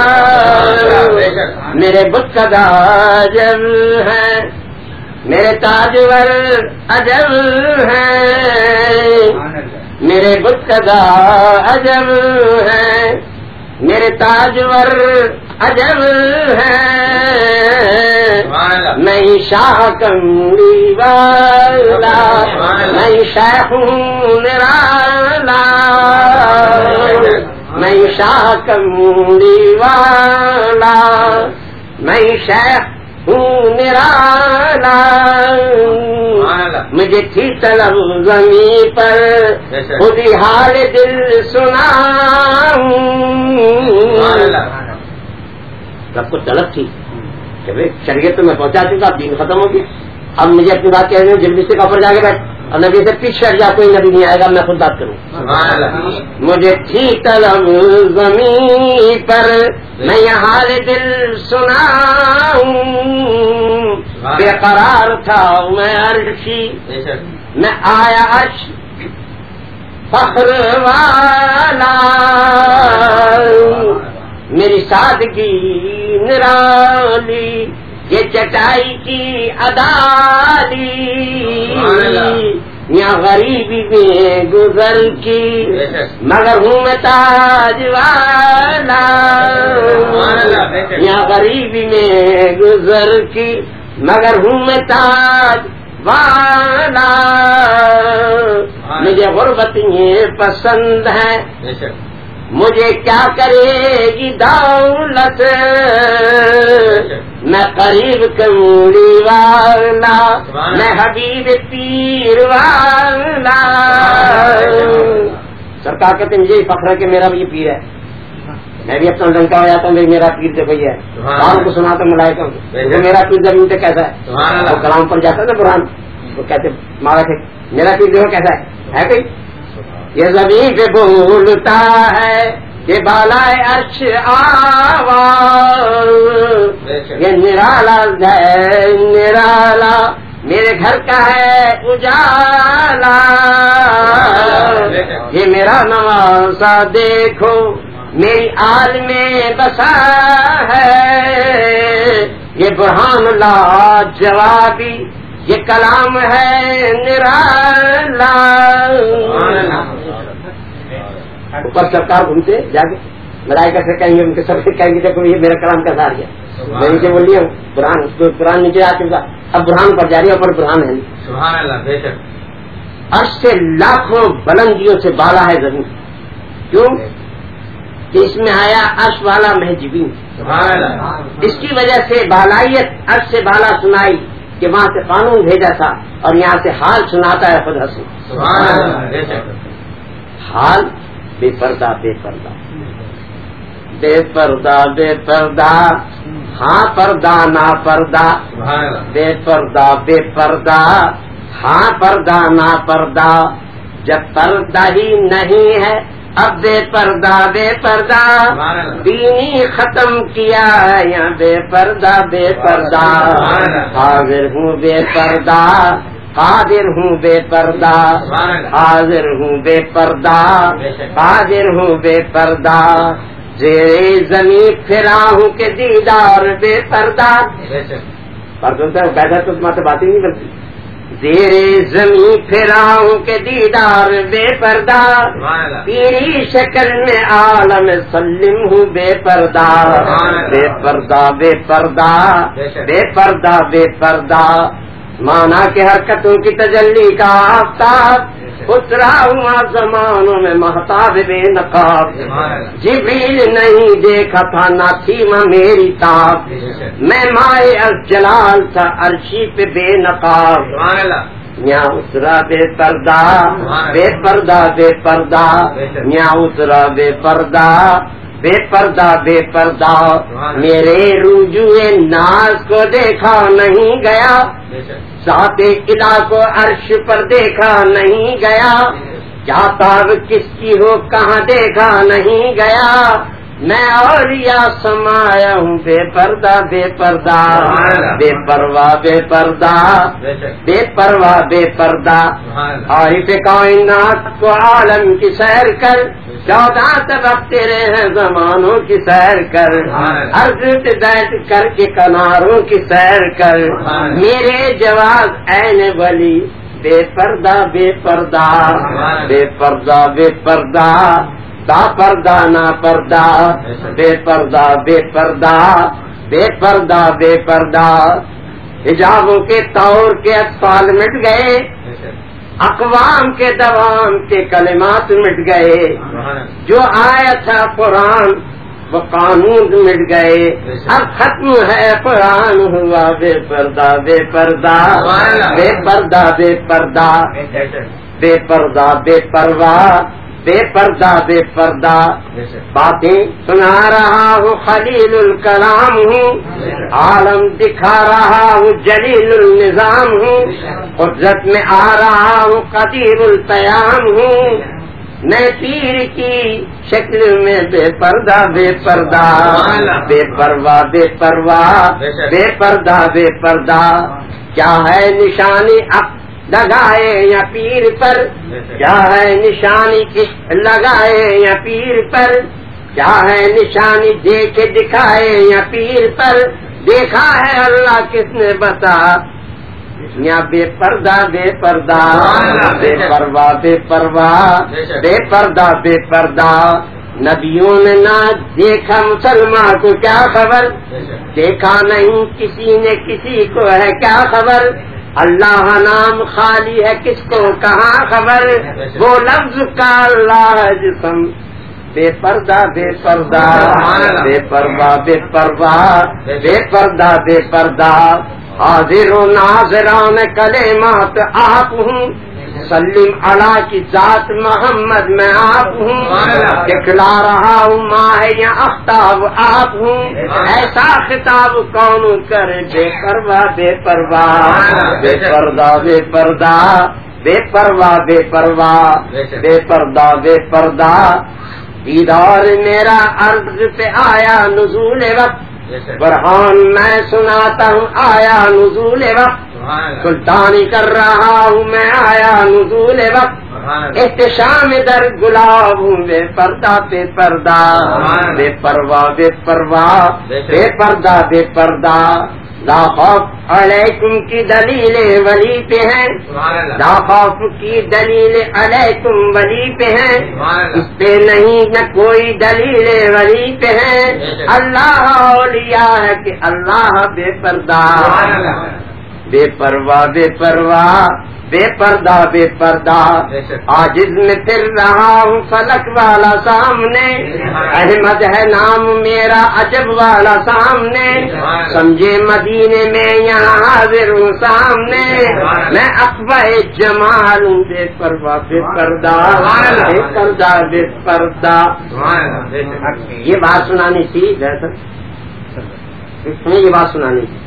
میرے بت کا عجب ہے، میرے تاجور عجب ہے، میرے بت کا عجب ہے، میرے تاجور عجب ہے، میں شاہ کملی والا، میں شیخ ہوں نرالا، میں شاہ کملی والا، میں شیخ ہوں نرالا، مجھے تھی طلب زمین پر خود ہی حال دل سناؤں، سب کو طلب تھی کہ شریعت تو میں پہنچا چکا، اب دین ختم ہو گیا، اب مجھے اپنی بات کہہ رہے ہیں جلدی سے کپڑ جا کے بیٹھ، اور نبی سے پیچھے ہٹ جا، کوئی نبی نہیں آئے گا، میں خود بات کروں، مجھے تھی طلب زمین پر میں یہ حال دل سناؤں، بے قرار تھا میں عرشی، میں آیا عرش فخر والا، میری سادگی نرالی، یہ چٹائی کی ادالی، یہاں غریبی میں گزر کی، مگر ہوں میں تاج والا، یہاں غریبی میں گزر کی، مگر ہوں میں تاج والا، مجھے غربت یہ پسند ہے، مجھے کیا کرے گی دولت، میں قریب کملی والا، میں حبیب پیر والا، سرکار کہتے ہیں مجھے یہ فخر ہے کہ میرا بھی یہ پیر ہے، میں بھی اپنا ڈنکا ہو جاتا ہوں میرا پیر تو بھائی ہے، قرآن کو سناتا ہوں ملائکہ کو، میرا پیر زمین پہ کیسا ہے، وہ کلام پر جاتا ہے نا قرآن، وہ کہتے مارا تھے میرا پیر دیکھو کیسا ہے، ہے کوئی یہ زمین پہ بولتا ہے، یہ بالائے عرش آواز، یہ نرالا ہے نرالا، میرے گھر کا ہے اجالا، یہ میرا نوازا دیکھو میری آل میں بسا ہے، یہ برہان لا جوابی، یہ کلام ہے نرالا، اوپر سرکار گھومتے جا کے ملائکہ سے کہیں گے، ان کے سب سے کہیں گے دیکھو یہ میرا کلام کیسا آ گیا، میں نیچے بول رہی ہوں برہان، اس کو قرآن نیچے آ چکا، اب برہان پر جا رہی ہے، اوپر برہان ہے، سبحان اللہ، بے شک عرش سے لاکھوں بلندیوں سے بالا ہے زمین، کیوں کہ اس میں آیا عرش والا محجبین، اس کی وجہ سے بالائیت عرش سے بالا سنائی کہ وہاں سے قانون بھیجا تھا، اور یہاں سے حال سناتا ہے خود حسین، حال بے پردہ بے پردہ بے پردہ بے پردہ، ہاں پردہ نہ پردہ، بے پردہ بے پردہ، ہاں پردہ نہ پردہ، جب پردہ ہی نہیں ہے اب بے پردہ بے پردہ، دینی ختم کیا یا بے پردہ بے پردہ، حاضر ہوں بے پردہ قادر ہوں بے پردہ، حاضر ہوں بے پردہ قادر ہوں بے پردہ، زیر زمین پھرا ہوں کہ دیدار بے پردہ، پردہ پیدا تو تمہارے بات ہی نہیں کرتی، زیر زمین پھرا ہوں کہ دیدار بے پردہ، تیری شکل میں عالم سلم ہوں بے پردہ، بے پردہ بے پردہ بے پردہ بے پردہ، مانا کہ حرکتوں کی تجلی کا آفتاب اترا ہوا زمانوں میں مہتاب بے نقاب، جبریل نہیں دیکھا تھا نہ تھی ماں میری تاب، میں مائے از جلال تھا عرشی پہ بے نقاب، یہاں اترا بے پردہ بے پردہ بے پردہ، یہاں اترا بے پردہ بے پردہ بے پردہ، میرے رجوع ناز کو دیکھا نہیں گیا، ذات الہ کو عرش پر دیکھا نہیں گیا، کیا تاب کس کی ہو کہاں دیکھا نہیں گیا، میں اولیاء سمایا ہوں بے پردہ بے پردہ بے پرواہ بے پردہ بے پرواہ بے پردہ عارف کائنات کو عالم کی سیر کر چودہ طبق تیرے ہیں زمانوں کی سیر کر عرض پہ بیٹھ کر کے کناروں کی سیر کر میرے جواب عین ولی بے پردہ بے پردہ بے پردہ بے پردہ دا پردہ نا پردہ بے پردہ بے پردہ بے پردہ بے پردہ حجابوں کے طور کے اطفال مٹ گئے اقوام کے دوام کے کلمات مٹ گئے جو آیا تھا قرآن وہ قانون مٹ گئے اب ختم ہے قرآن ہوا بے پردہ بے پردہ بے پردہ بے پردہ بے پردہ بے پرواہ بے پردہ بے پردہ باتیں سنا رہا ہوں خلیل الکلام ہوں عالم دکھا رہا ہوں جلیل النظام ہوں قدرت میں آ رہا ہوں قدیر القیام ہوں میں پیر کی شکل میں بے پردہ بے پردہ بے پرواہ بے پرواہ بے پردہ بے پردہ کیا ہے نشانی اب لگائے یا پیر پر کیا ہے نشانی کس لگائے یا پیر پر کیا ہے نشانی دیکھے دکھائے یا پیر پر دیکھا ہے اللہ کس نے بتا یا بے پردہ بے پردہ بے پرواہ بے پرواہ بے پردہ بے پردہ نبیوں نے نہ دیکھا مسلمان کو کیا خبر دیکھا نہیں کسی نے کسی کو ہے کیا خبر اللہ نام خالی ہے کس کو کہاں خبر وہ لفظ کا اللہ جسم بے پردہ بے پردہ بے پرواہ بے پرواہ بے پردہ بے پردہ حاضر و ناظران کلمات آپ ہوں سلیم علا کی ذات محمد میں آپ ہوں دکھلا رہا ہوں ماہ یا اختاب آپ ہوں ایسا خطاب کون کرے بے پرواہ بے پرواہ بے پردہ بے پردہ بے پرواہ بے پرواہ بے پردہ بے پردہ دیدار میرا عرض پہ آیا نزول وقت برہان میں سناتا ہوں آیا نزول وقت سلطانی کر رہا ہوں میں آیا نزول وقت احتشام در گلاب ہوں بے پردہ بے پردہ بے پرواہ بے پرواہ بے پردہ بے پردہ لا خوف علیکم کی دلیل ولی پہ ہیں لا خوف کی دلیل علیکم ولی پہ ہیں اس پہ نہیں نہ کوئی دلیل ولی پہ ہیں اللہ اولیاء ہے کہ اللہ بے پردہ بے پرواہ بے پرواہ بے پردہ بے پردہ عاجز میں پھر رہا ہوں فلک والا سامنے احمد ہے نام میرا عجب والا سامنے سمجھے مدینے میں یہاں حاضر ہوں سامنے میں اقبہ جمال ہوں بے پرواہ بے پردہ بے پردہ بے پردہ یہ بات سنانی تھی اس میں یہ بات سنانی تھی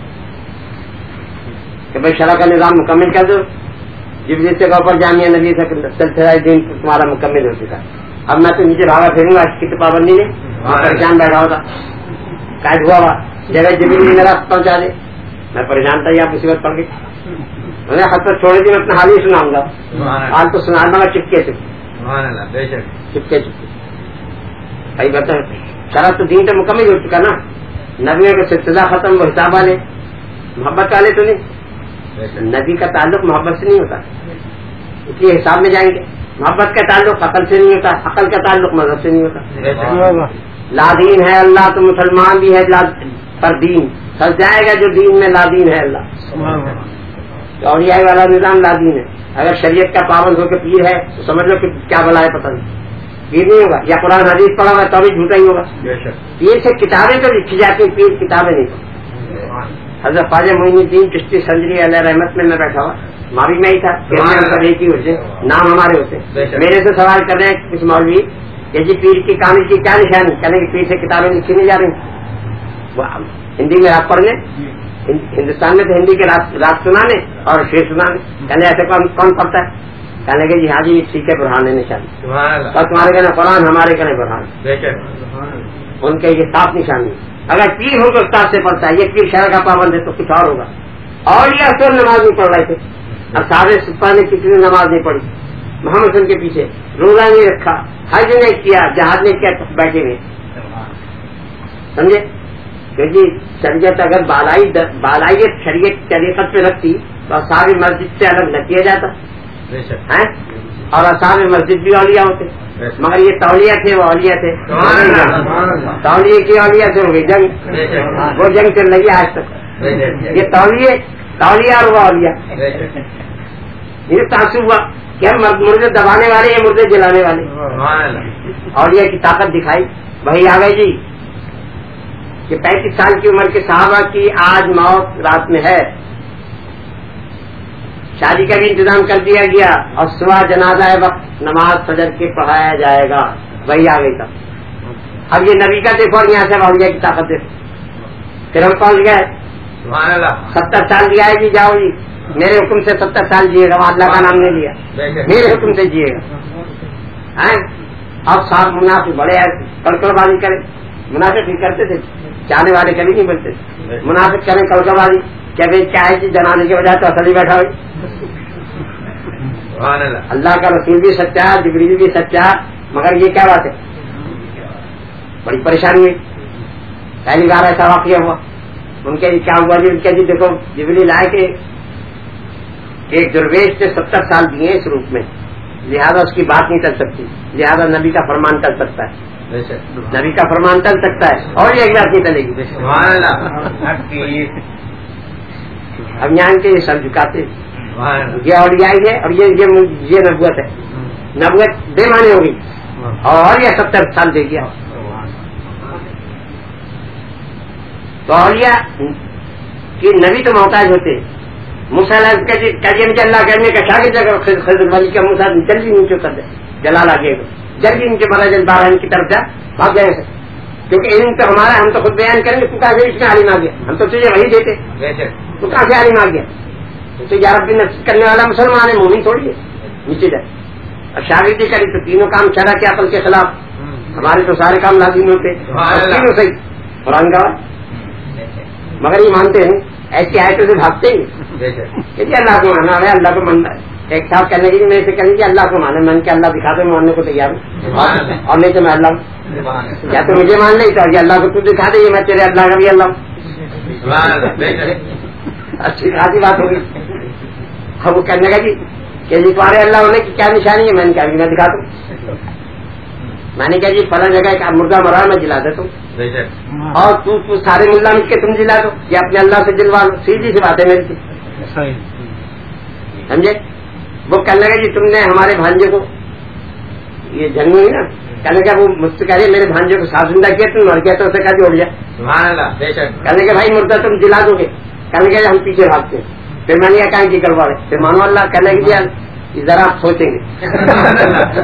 کہ بھائی شرع کا نظام مکمل کر دو جبریل سے اوپر جامعہ نبی سلسلہ دین تمہارا مکمل ہو چکا اب میں تو نیچے بھاگا پھروں گا اس کی تو پابندی نے پریشان بیٹھا ہوتا قائد ہوا ہوا جگہ جبریل میرا پہنچا دے میں پریشان تھا یا مصیبت پڑ گئی میں نے خط پر چھوڑ دی میں اپنا حال ہی سناؤں گا حال تو سنا دوں گا چپکے سے چپکے چپکے بھائی بتا شرع تو دین تو مکمل ہو چکا نا نبی کا سلسلہ ختم وہ حساب والے محبت والے تو نہیں نبی کا تعلق محبت سے نہیں ہوتا اس لیے حساب میں جائیں گے محبت کا تعلق عقل سے نہیں ہوتا عقل کا تعلق مذہب سے نہیں ہوتا لادین ہے اللہ تو مسلمان بھی ہے پر دین پھنس جائے گا جو دین میں لادین ہے اللہ اولیاء والا نظام لادین ہے اگر شریعت کا پابند ہو کے پیر ہے تو سمجھ لو کہ کیا بلا ہے پتہ نہیں پیر نہیں ہوگا یا قرآن حدیث پڑھا ہوا تو بھی جھوٹا ہی ہوگا پیر سے کتابیں تو لکھی جاتی پیر کتابیں نہیں حضرت خواجہ معین الدین چشتی سنجری علیہ رحمت میں میں بیٹھا ہوا ماں بھی میں ہی تھا ایک ہی ہوتے نام ہمارے ہوتے میرے سے سوال کر رہے ہیں کچھ مولوی کہ جی پیر کی کامل کی کیا نشانی کہنے کہ پیر سے کتابیں لکھی نہیں جا رہی وہ ہندی میں رات پڑھنے ہندوستان میں تو ہندی کے رات سنانے اور شیر سنانے کہنے ایسے کون پڑھتا ہے کہنے کہ جی ہاں جی ٹھیک ہے برہان ہے نشانی اور تمہارے کہنا قرآن ہمارے کہنے برہان ان کے یہ صاف نشانی ہے. اگر پیر ہو تو استاد سے پڑھتا ہے, یہ پیر شرع کا پابند ہے تو کچھ اور ہوگا. اور یہ اصل نماز نہیں پڑھ رہے تھے, اصحاب صفہ نے کتنی نماز نہیں پڑھی, محمد صلی کے پیچھے روزہ نہیں رکھا, حج نہیں کیا, جہاد نہیں کیا, بیٹھے ہوئے. سمجھے کہ جی شریعت اگر بالائی بالائیت شریعت طریقت پہ رکھتی تو اصحاب مسجد سے الگ نہ کیا جاتا ہے, اور اصحاب مسجد بھی اولیاء ہوتے, مگر یہ تولیہ تھے وہ اولیاء تھے. تولیہ کی اولیاء سے ہوگی جنگ, وہ جنگ چل رہی ہے آج تک. یہ تولیہ تولیہ اور وہ اولیاء, یہ تعصب ہوا کہ ہم مردے دبانے والے ہیں, مردے جلانے والے. اولیاء کی طاقت دکھائی, وہی آ گئی جی کہ پینتیس سال کی عمر کے صحابہ کی آج موت رات میں ہے, شادی کا بھی انتظام کر دیا گیا, اور صبح جنازہ وقت نماز فجر کے پڑھایا جائے گا, وہی آ گئی تھا. اب یہ نبی کا دیکھو اور یہاں سے اولیاء کی طاقت دیکھو. پھر ہم پہنچ گئے ستر سال دیا ہے جی, جاؤ جی میرے حکم سے ستر سال جیے گا, اللہ کا نام نہیں لیا, میرے حکم سے جیے گا. اب صاحب منافق بڑے کڑکڑ بازی کرے, منافق بھی کرتے تھے, چاہنے والے کبھی نہیں بولتے. منافق کریں کڑکڑ بازی, کیا بھائی کیا ہے کہ جنانے کے بجائے تو اصل ہی بیٹھا ہوئی. اللہ کا رسول بھی سچا, جبریل بھی سچا, مگر یہ کیا بات ہے, بڑی پریشانی ہوئی. پہلی بار ایسا واقعہ ہوا, ان کے کیا ہوا جی, ان کے جی دیکھو جبریل آئے کہ ایک درویش نے ستر سال دیے اس روپ میں, لہذا اس کی بات نہیں چل سکتی, لہذا نبی کا فرمان چل سکتا ہے, نبی کا فرمان چل سکتا ہے, اور یہ ایک بات نہیں چلے گی. اب یہاں کے یہ سر جھکاتے, یہ اولیائی ہے اور یہ یہ نبوت ہے, نبوت بے معنی ہوگی, اور یہ ستر سال دے گیا. تو اولیاء کہ نبی تو محتاج ہوتے. موسیٰ مجھے اللہ کرنے کا شاگرد خضر والی کا موسیٰ جلدی نیچے کر دے, جلال آگے جلدی نیچے مرا جلد بارہ ان کی طرف جا بھاگ جائے, کیونکہ علم تو ہمارا, ہم تو خود بیان کریں گے, تو کہاں سے اس میں عالم آ گیا, ہم تو تجھے وہی دیتے, تو کہاں سے عالم آ گیا, تو یا رب نصیحت کرنے والا مسلمان ہے, مومن تھوڑی ہے, نیچے جائے. اب شاگردی کری تو تینوں کام شرع کے عقل کے خلاف, ہمارے تو سارے کام لازم ہوتے, تینوں صحیح قرآن کا, مگر یہ مانتے ہیں ایسی آیتوں سے بھاگتے ہیں کہ اللہ کو مانا ہے, اللہ کو ماننا ہے. ایک صاحب کہنے کی میرے سے کہیں کہ اللہ کو مانا, من کے اللہ دکھا دے, ماننے کو تیار ہوں, اور نہیں تو میں اللہ ہوں, یا تو مجھے مان نہیں تو یہ اللہ کو تو دکھا دے, میں تیرے اللہ کا بھی اللہ ہوں. اچھی خاصی بات ہوگی. اب وہ کہنے کا جی کہ جی تمہارے اللہ ہونے کی کیا نشانی ہے, میں نے کہا میں دکھا دوں. میں نے کہا جی فلاں جگہ ایک مردہ مرا میں جلا دیتا ہوں, اور تو, تو سارے ملا مل کے تم جلا دو, یا اپنے اللہ سے جلوا لو, سیدھی سی بات ہے میری, سمجھے. وہ کہنے لگا جی تم نے ہمارے بھانجے کو, یہ جنگ ہوئی نا, کہنے کا وہ مجھ سے کہہ رہے میرے بھانجے کو صاف زندہ کیا, تم مر گیا تو اسے کہا جوڑ جائے. کہنے کہ بھائی مردہ تم جلا دو گے, کہنے کہ ہم پیچھے بھاگتے ہیں. پھر میں نے کہا کہ کروا رہے, پھر مانو اللہ کہنے کی یار ذرا آپ سوچیں گے.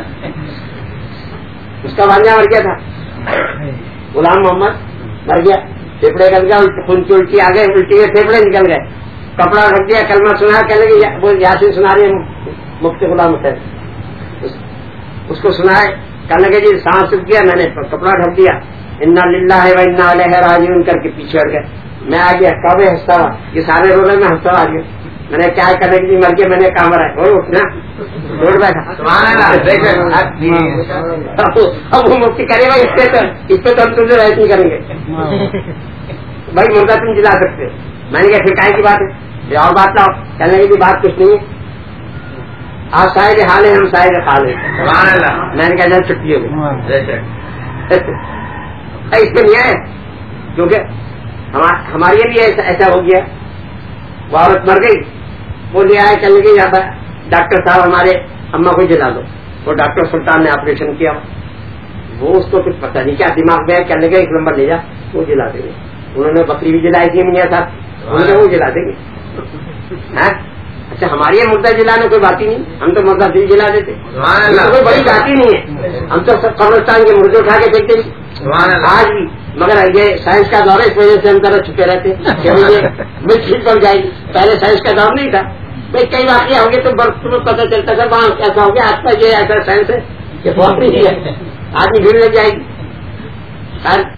اس کا بھانجا مر گیا تھا, غلام محمد مر گیا, پھیپڑے نکل گیا, خون کی الٹی آ گئے, الٹی میں پھیپڑے نکل گئے, کپڑا رکھ دیا, کلمہ سنا, کہنے لگے وہ یاسین سنا رہے ہیں مفتی غلام حسین, اس کو سنائے, کہنے لگے جی سانس رک گیا, میں نے کپڑا ڈھک دیا, انا للہ و انا الیہ راجعون کر کے پیچھے ہٹ گئے. میں آ گیا, کب ہنستا رہا, یہ سارے رو رہے, میں ہنستا آ گیا. میں نے کیا کرنے کی مر گیا, میں نے کہاں مرا ہے, اٹھنا دوڑ بیٹھا. اب وہ مفتی کرے گا اس پہ, تو اس پہ تو ہم تم سے رہت نہیں کریں گے بھائی, مردہ تم جلا سکتے. میں نے کہا پھر کائے کی بات ہے, اور بات لاؤ. کہنے کی بات کچھ نہیں ہے, آپ شاید حال ہیں, ہم شاید حال ہیں. میں نے کہا جب چھٹی ہو گئی, اس پہ نہیں آئے, کیونکہ ہمارے بھی ایسا ہو گیا. وہ عورت مر گئی, وہ لے آئے, چلے گئی یہاں پر ڈاکٹر صاحب ہمارے اما کو جلا دو. وہ ڈاکٹر سلطان نے آپریشن کیا, وہ اس کو کچھ پتہ نہیں کیا دماغ میں چلنے گئے, ایک نمبر لے جا, وہ جلا دیں گے. انہوں نے بکری بھی جلائی تھی میاں صاحب, انہوں نے وہ جلا دیں گے. اچھا ہماری یہ مردہ جلانے کوئی بات ہی نہیں, ہم تو مردہ دل جلا دیتے, کوئی بڑی بات ہی نہیں ہے. ہم تو سب قبرستان کے مردے اٹھا کے دیکھتے ہیں آج بھی, مگر یہ سائنس کا دور ہے, اس وجہ سے ہم طرح چھپے رہتے کہ مجھ ٹھیک پڑ جائے گی. پہلے سائنس کا دور نہیں تھا بھائی, کئی واقعہ ہوں گے تو برف تمہیں پتہ چلتا تھا وہاں ایسا ہو گیا. آج کا یہ ایسا سائنس ہے کہ بہت نہیں ہے, آدمی بھیڑ لگ جائے گی. خیر